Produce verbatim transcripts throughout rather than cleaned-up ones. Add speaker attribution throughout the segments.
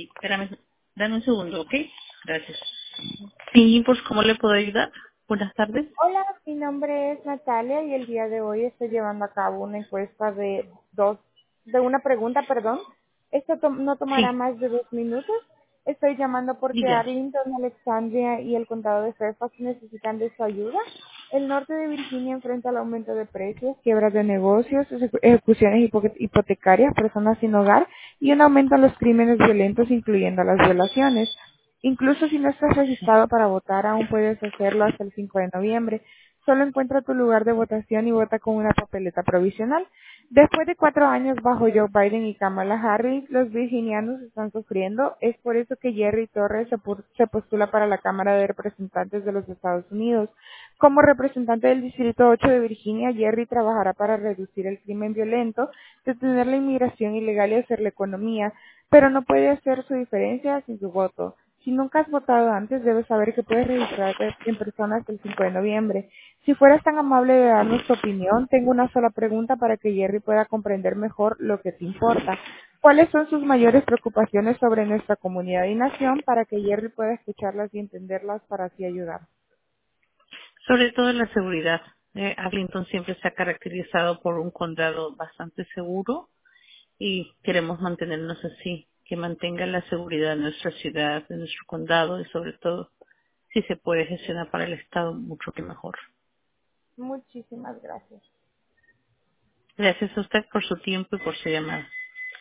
Speaker 1: Sí, espérame, dame un segundo, ¿ok? Gracias. Sí, pues, ¿cómo le puedo ayudar? Buenas tardes.
Speaker 2: Hola, mi nombre es Natalia y el día de hoy estoy llevando a cabo una encuesta de dos, de una pregunta, perdón. Esto to- no tomará
Speaker 1: Sí,
Speaker 2: más de dos minutos. Estoy llamando porque
Speaker 1: dígame.
Speaker 2: Arlington, Alexandria y el condado de Fairfax necesitan de su ayuda. El norte de Virginia enfrenta el aumento de precios, quiebras de negocios, ejecu- ejecuciones hipo- hipotecarias, personas sin hogar y un aumento en los crímenes violentos, incluyendo las violaciones. Incluso si no estás registrado para votar, aún puedes hacerlo hasta el cinco de noviembre. Solo encuentra tu lugar de votación y vota con una papeleta provisional. Después de cuatro años bajo Joe Biden y Kamala Harris, los virginianos están sufriendo. Es por eso que Jerry Torres se, pu- se postula para la Cámara de Representantes de los Estados Unidos. Como representante del Distrito ocho de Virginia, Jerry trabajará para reducir el crimen violento, detener la inmigración ilegal y hacer la economía, pero no puede hacer su diferencia sin su voto. Si nunca has votado antes, debes saber que puedes registrarte en persona hasta el cinco de noviembre. Si fueras tan amable de darnos tu opinión, tengo una sola pregunta para que Jerry pueda comprender mejor lo que te importa. ¿Cuáles son sus mayores preocupaciones sobre nuestra comunidad y nación para que Jerry pueda escucharlas y entenderlas para así ayudar?
Speaker 1: Sobre todo la seguridad. Eh, Arlington siempre se ha caracterizado por un condado bastante seguro y queremos mantenernos así, que mantenga la seguridad de nuestra ciudad, de nuestro condado y sobre todo, si se puede gestionar para el Estado, mucho que mejor.
Speaker 2: Muchísimas gracias.
Speaker 1: Gracias a usted por su tiempo y por su llamada.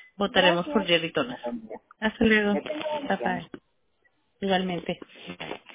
Speaker 1: Votaremos por
Speaker 2: Gracias.
Speaker 1: Jerry
Speaker 2: Que
Speaker 1: Torres.
Speaker 2: tenga buen día.
Speaker 1: Hasta luego.
Speaker 2: Que tenga buen
Speaker 1: Bye
Speaker 2: día.
Speaker 1: bye. Igualmente.